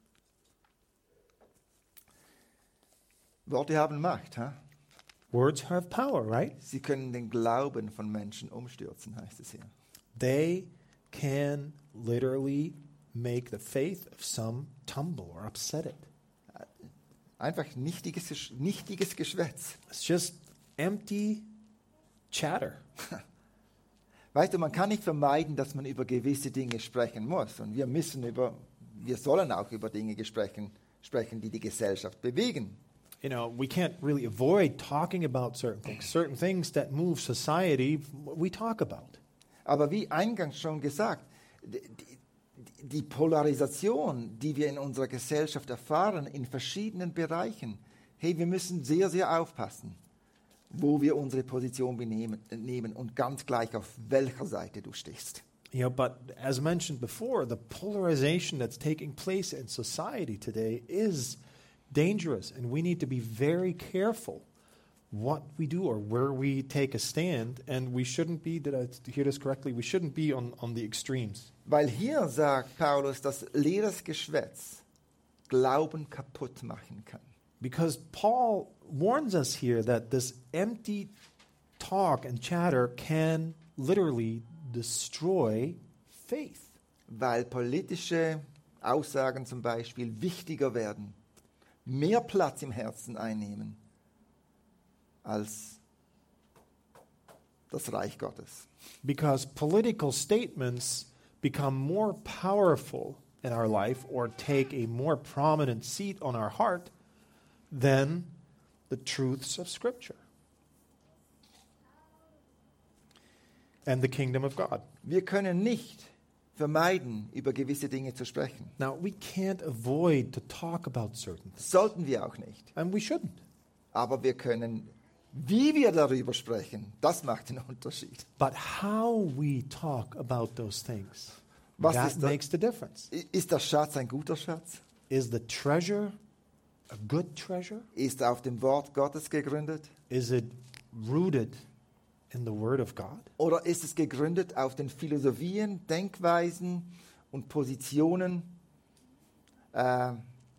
Worte haben Macht. Ha? Words have power, right? Sie können den Glauben von Menschen umstürzen, heißt es hier. They can literally make the faith of some tumble or upset it. Einfach nichtiges, nichtiges Geschwätz. It's just empty chatter. Weißt du, man kann nicht vermeiden, dass man über gewisse Dinge sprechen muss. Und wir müssen über, wir sollen auch über Dinge sprechen, sprechen, die die Gesellschaft bewegen. You know, we can't really avoid talking about certain things. Certain things that move society, we talk about. Aber wie eingangs schon gesagt, die, die Polarisation, die wir in unserer Gesellschaft erfahren, in verschiedenen Bereichen, hey, wir müssen sehr, sehr aufpassen, wo wir unsere Position benehmen, nehmen und ganz gleich auf welcher Seite du stehst. You know, but as mentioned before, the polarization that's taking place in society today is dangerous, and we need to be very careful what we do or where we take a stand, and we shouldn't be, did I hear this correctly, we shouldn't be on, on the extremes. Weil hier sagt Paulus, dass leeres Geschwätz Glauben kaputt machen kann. Because Paul warns us here that this empty talk and chatter can literally destroy faith. Weil politische Aussagen zum Beispiel wichtiger werden, mehr Platz im Herzen einnehmen als das Reich Gottes. Because political statements become more powerful in our life or take a more prominent seat on our heart than the truths of Scripture and the kingdom of God. Wir können nicht vermeiden, über gewisse Dinge zu sprechen. Now, we can't avoid to talk about certain things, Sollten wir auch nicht. and we shouldn't. Aber wir können, wie wir darüber sprechen, das macht den Unterschied. But how we talk about those things, Was that ist da- makes the difference. I- Ist der Schatz ein guter Schatz? Is the treasure a good treasure? Ist er auf dem Wort Gottes gegründet? Is it rooted in the Word of God? Oder ist es gegründet auf den Philosophien, Denkweisen und Positionen äh,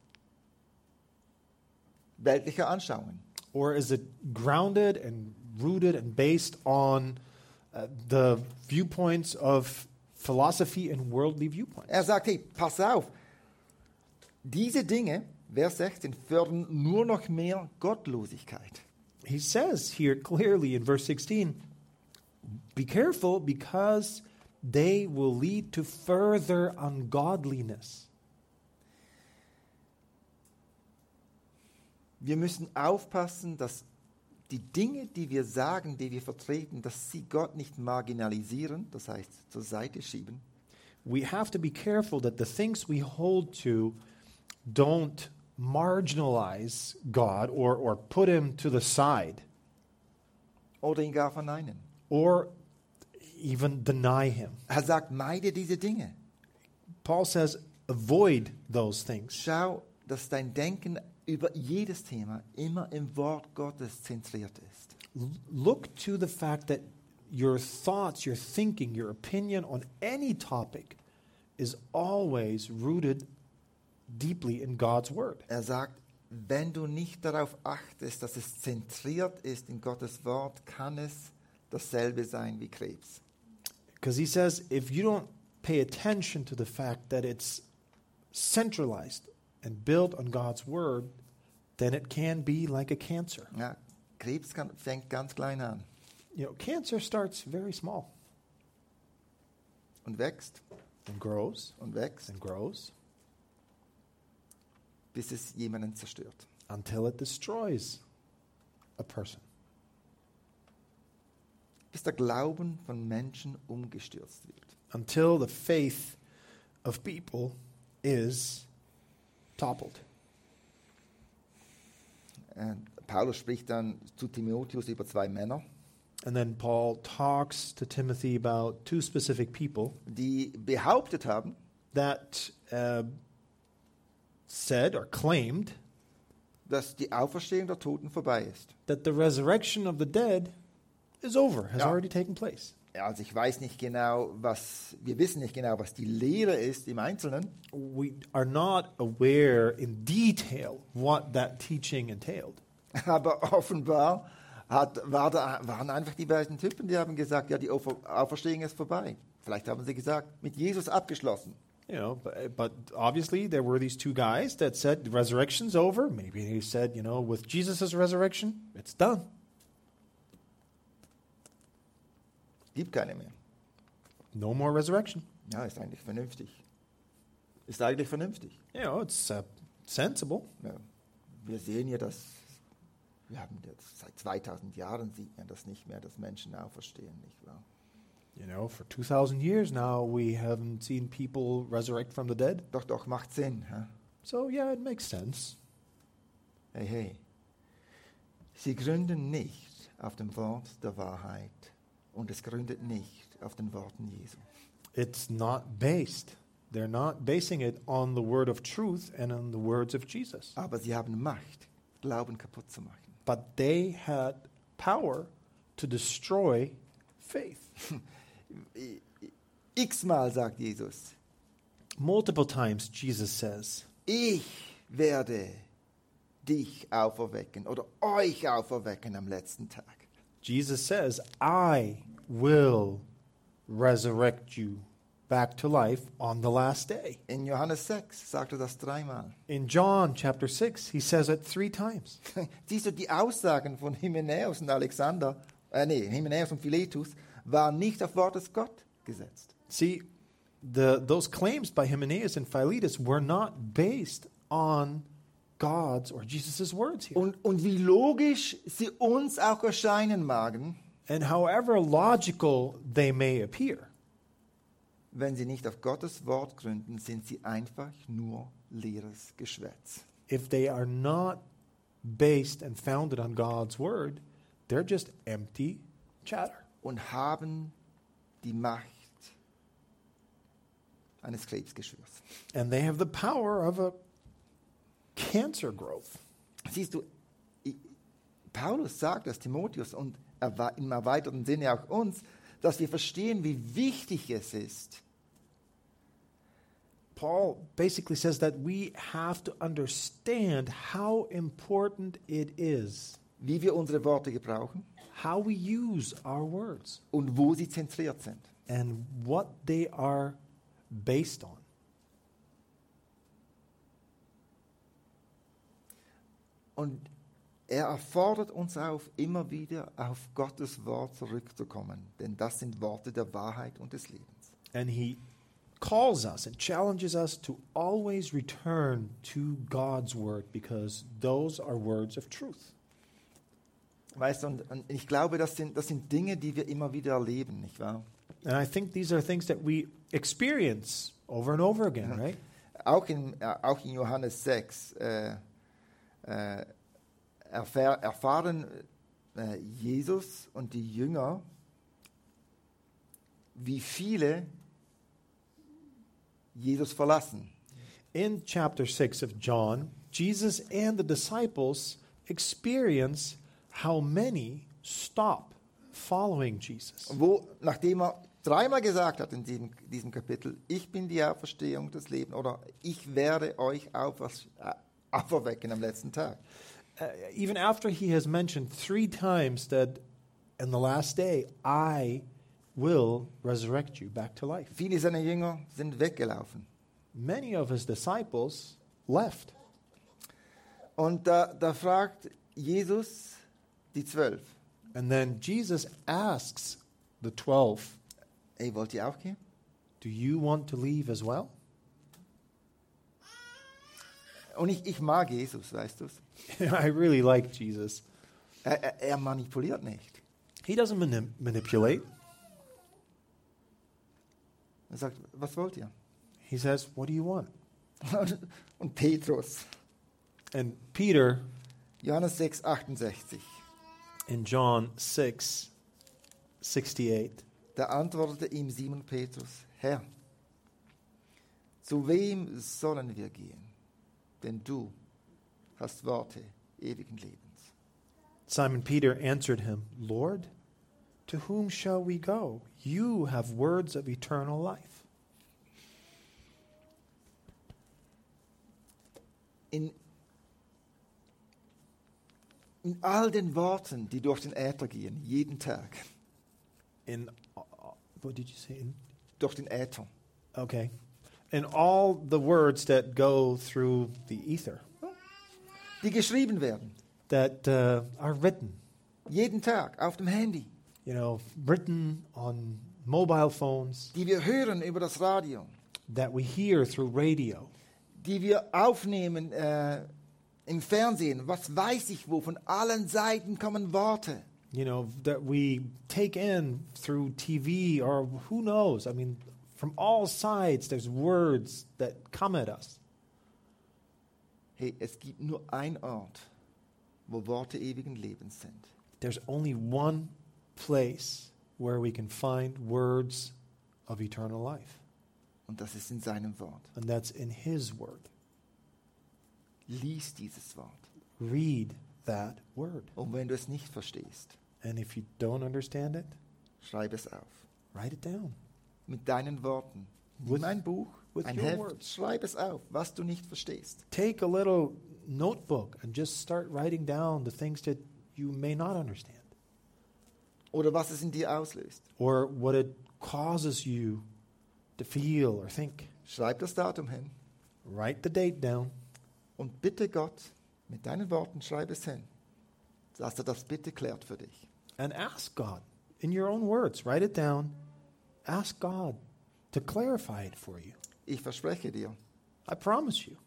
weltlicher Anschauungen? Or is it grounded and rooted and based on uh, the viewpoints of philosophy and worldly viewpoints? Er sagt, hey, pass auf, diese Dinge, Vers sechzehn, fördern nur noch mehr Gottlosigkeit. He says here clearly in verse sixteen, be careful because they will lead to further ungodliness. Wir müssen aufpassen, dass die Dinge, die wir sagen, die wir vertreten, dass sie Gott nicht marginalisieren, das heißt zur Seite schieben, We have to be careful that the things we hold to don't marginalize God or, or put him to the side oder ihn gar verneinen. or even deny him. Er sagt, meide diese Dinge. Paul says, avoid those things. Schau, dass dein Denken über jedes Thema immer im Wort Gottes zentriert ist. L- Look to the fact that your thoughts, your thinking, your opinion on any topic is always rooted deeply in God's Word. Er sagt, wenn du nicht darauf achtest, dass es zentriert ist in Gottes Wort, kann es dasselbe sein wie Krebs. Because he says, if you don't pay attention to the fact that it's centralized and built on God's Word, then it can be like a cancer. Ja, Krebs kann, fängt ganz klein an You know, cancer starts very small und wächst and grows und wächst, and grows bis es jemanden zerstört. until it destroys a person. Bis der Glauben von Menschen umgestürzt wird. Until the faith of people is toppled. Äh, Paulus spricht dann zu Timotheus über zwei Männer, And then Paul talks to Timothy about two specific people die behauptet haben, that uh, said or claimed dass die Auferstehung der Toten vorbei ist. that the resurrection of the dead is over, has Ja. already taken place. Ja, also ich weiß nicht genau, was, wir wissen nicht genau, was die Lehre ist im Einzelnen, We are not aware in detail what that teaching entailed. aber offenbar hat, war da, waren einfach die beiden Typen, die haben gesagt, ja, die Aufer, Auferstehung ist vorbei. Vielleicht haben sie gesagt, mit Jesus abgeschlossen. You know, but, but obviously there were these two guys that said the resurrection's over. Maybe they said, you know, with Jesus' resurrection, it's done. Gibt keine mehr. No more resurrection. Ja, ist eigentlich vernünftig. Ist eigentlich vernünftig. You know, it's uh, sensible. Ja, wir sehen ja, dass wir haben jetzt seit zweitausend Jahren sieht man das nicht mehr, dass Menschen auferstehen, nicht wahr? You know, for two thousand years now, we haven't seen people resurrect from the dead. Doch, doch, macht Sinn. Hä? So, yeah, it makes sense. Hey, hey. Sie gründen nicht auf dem Wort der Wahrheit und es gründet nicht auf den Worten Jesu. It's not based. They're not basing it on the word of truth and on the words of Jesus. Aber sie haben Macht, Glauben kaputt zu machen. But they had power to destroy faith. X-mal sagt Jesus, Multiple times Jesus says, ich werde dich auferwecken oder euch auferwecken am letzten Tag. Jesus says, I will resurrect you back to life on the last day. In Johannes sechs sagt er das dreimal. In John chapter six, he says it three times. Siehst du, die Aussagen von Hymenäus und Alexander, äh, nee, Hymenäus und Philetus, waren nicht auf Wortes Gott gesetzt. See, the, those claims by Hymenaeus and Philetus were not based on God's or Jesus' words here. Und, und wie logisch sie uns auch erscheinen magen, And however logical they may appear, wenn sie nicht auf Gottes Wort gründen, sind sie einfach nur leeres Geschwätz. if they are not based and founded on God's word, they're just empty chatter. Und haben die Macht eines Krebsgeschwürs. And they have the power of a cancer growth. Siehst du, I- Paulus sagt das Timotheus und erwe- im erweiterten Sinne auch uns, dass wir verstehen, wie wichtig es ist, Paul basically says that we have to understand how important it is, wie wir unsere Worte gebrauchen how we use our words, und wo sie zentriert sind. and what they are based on. Und er erfordert uns auf, immer wieder auf Gottes Wort zurückzukommen, denn das sind Worte der Wahrheit und des Lebens. And he calls us and challenges us to always return to God's word because those are words of truth. Weißt du, und, und ich glaube, das sind, das sind Dinge, die wir immer wieder erleben, nicht wahr? And I think these are things that we experience over and over again, right? Auch in, äh, auch in Johannes sechs äh, äh, erfahr, erfahren äh, Jesus und die Jünger, wie viele Jesus verlassen. In chapter six of John, Jesus and the disciples experience how many stop following Jesus. Wo, nachdem er dreimal gesagt hat in diesem, diesem Kapitel, ich bin die Auferstehung des Lebens oder ich werde euch aufer, äh, auferwecken am letzten Tag. Uh, even after he has mentioned three times that in the last day, I will resurrect you back to life. Viele seiner Jünger sind weggelaufen. Many of his disciples left. Und da, da fragt Jesus die Zwölf, And then Jesus asks the twelve, ey, wollt ihr auch gehen? Do you want to leave as well? Und ich, ich mag Jesus, weißt du es? I really like Jesus. Er, er, er manipuliert nicht. He doesn't mani- manipulate. Er sagt, was wollt ihr? He says, what do you want? Und Petrus, And Peter, Johannes sechs, achtundsechzig, in John six sixty-eight, da antwortete ihm Simon Petrus, Herr, zu wem sollen wir gehen? Denn du hast Worte ewigen Lebens. Simon Peter answered him, Lord, to whom shall we go? You have words of eternal life. In, in all den Worten, die durch den Äther gehen, jeden Tag, In, uh, what did you say? In, durch den Äther, okay. In all the words that go through the ether, die geschrieben werden, that uh, are written, jeden Tag auf dem Handy, you know, written on mobile phones, die wir hören über das Radio, that we hear through radio, die wir aufnehmen äh, im Fernsehen, was weiß ich wo, von allen Seiten kommen Worte. you know, that we take in through T V or who knows. I mean, from all sides, there's words that come at us. Hey, es gibt nur einen Ort, wo Worte ewigen Lebens sind. There's only one place where we can find words of eternal life, Und das ist in seinem Wort. and that's in His Word. Lies dieses Wort. Read that Word. Und wenn du es nicht verstehst, And if you don't understand it, schreib es auf. write it down. Mit deinen Worten. With- Nimm ein Buch, with ein your Heft, words. schreib es auf, was du nicht verstehst. Take a little notebook and just start writing down the things that you may not understand, Oder was es in dir auslöst. or what it causes you to feel or think. Schreib das Datum hin Write the date down und bitte Gott, mit deinen Worten schreib es hin, dass er das bitte klärt für dich. and ask God in your own words. Write it down. Ask God to clarify it for you. Ich verspreche dir, I promise you,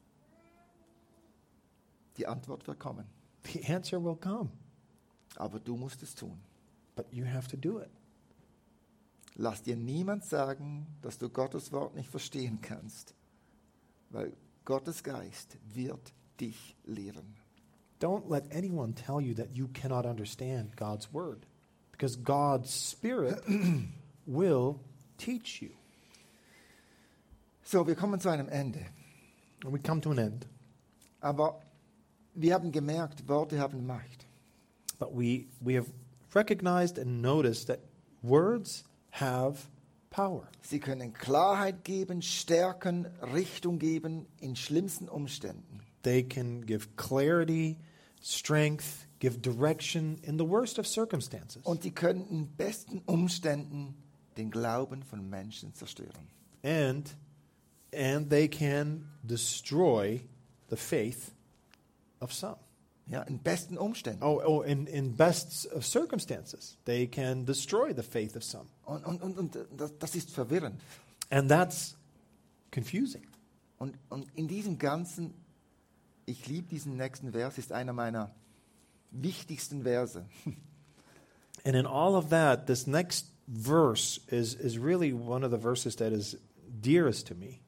die Antwort wird kommen. the answer will come, Aber du musst es tun. but you have to do it. Lass dir niemand sagen, dass du Gottes Wort nicht verstehen kannst, weil Gottes Geist wird dich lehren. Don't let anyone tell you that you cannot understand God's word, because God's Spirit will teach you. So, wir kommen zu einem Ende. And we come to an end, Aber wir haben gemerkt, Worte haben Macht. but we, we have recognized and noticed that words have power. Sie können Klarheit geben, stärken, Richtung geben in schlimmsten Umständen. They can give clarity, strength, give direction in the worst of circumstances. Und die können in besten Umständen den Glauben von Menschen zerstören. And and they can destroy the faith of some. Ja, in besten Umständen. Oh, oh in, in best of circumstances, they can destroy the faith of some. Und, und, und, und das, das ist verwirrend. And that's confusing. Und, und in diesem Ganzen, ich liebe diesen nächsten Vers, ist einer meiner wichtigsten Verse. And in all of that, this next verse is, is really one of the verses that is dearest to me.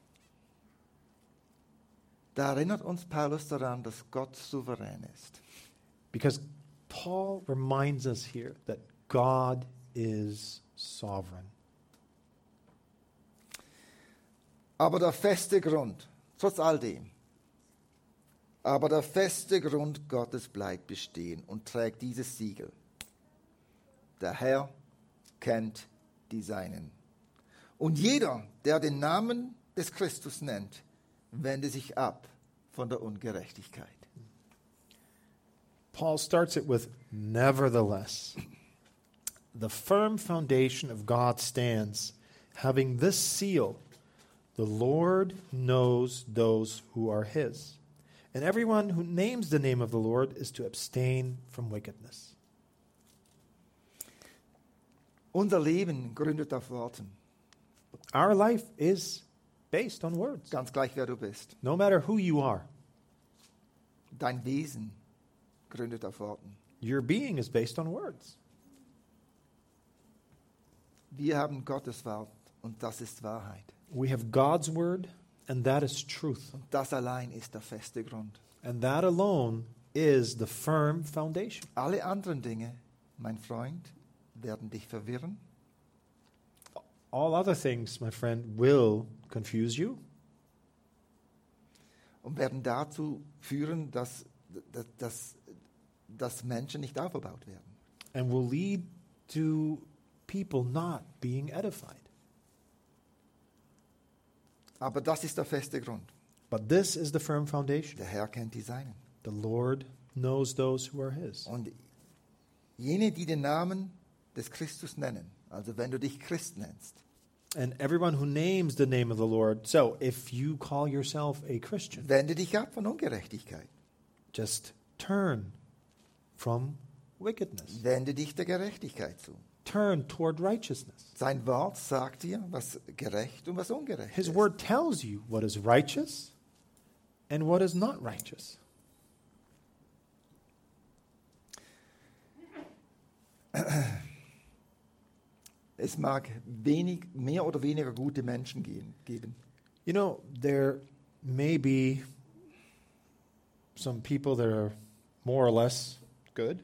Da erinnert uns Paulus daran, dass Gott souverän ist. Because Paul reminds us here that God is sovereign. Aber der feste Grund, trotz all dem, aber der feste Grund Gottes bleibt bestehen und trägt dieses Siegel. Der Herr kennt die Seinen. Und jeder, der den Namen des Christus nennt, wende sich ab von der Ungerechtigkeit. Paul starts it with, nevertheless, the firm foundation of God stands, having this seal, the Lord knows those who are his. And everyone who names the name of the Lord is to abstain from wickedness. Unser Leben gründet auf Worten. Our life is based on words. Ganz gleich, wer du bist. No matter who you are, Dein Wesen gründet auf Worten. your being is based on words. Wir haben Gottes Wort und das ist Wahrheit. We have God's word, and that is truth. Und das allein ist der feste Grund. And that alone is the firm foundation. Alle anderen Dinge, mein Freund, werden dich verwirren, All other things, my friend, will confuse you und werden dazu führen, dass, dass, dass, dass Menschen nicht aufgebaut werden. and will lead to people not being edified. Aber das ist der feste Grund. But this is the firm foundation. Der Herr kennt die Seinen. The Lord knows those who are His. Und jene, die den Namen des Christus nennen, also wenn du dich Christ nennst, And everyone who names the name of the Lord. So if you call yourself a Christian, wende dich ab von Ungerechtigkeit. just turn from wickedness. Wende dich der Gerechtigkeit zu. Turn toward righteousness. Sein Wort sagt dir, was gerecht und was ungerecht His ist. word tells you what is righteous and what is not righteous. Es mag wenig, mehr oder weniger gute Menschen gehen, geben. You know, there may be some people that are more or less good,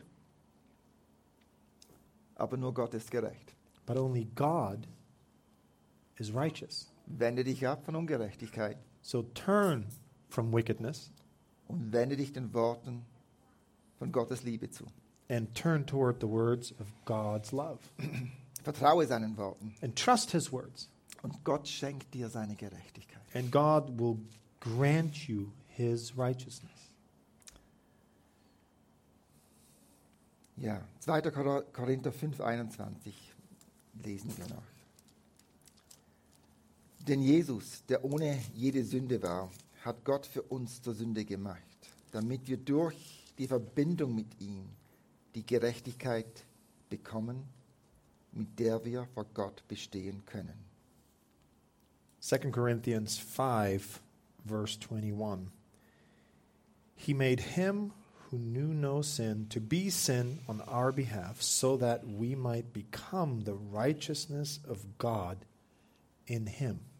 Aber nur Gott ist gerecht. but only God is righteous. Wende dich ab von Ungerechtigkeit So turn from wickedness und wende dich den Worten von Gottes Liebe zu. and turn toward the words of God's love. Vertraue seinen Worten And trust His words. und Gott schenkt dir seine Gerechtigkeit. And God will grant you His righteousness. Ja, zweiter Kor- Korinther fünf, einundzwanzig lesen wir noch. Denn Jesus, der ohne jede Sünde war, hat Gott für uns zur Sünde gemacht, damit wir durch die Verbindung mit ihm die Gerechtigkeit bekommen, mit der wir vor Gott bestehen können. Second Corinthians five, verse twenty-one. He made him who knew no sin to be sin on our behalf, so that we might become the righteousness of God in him.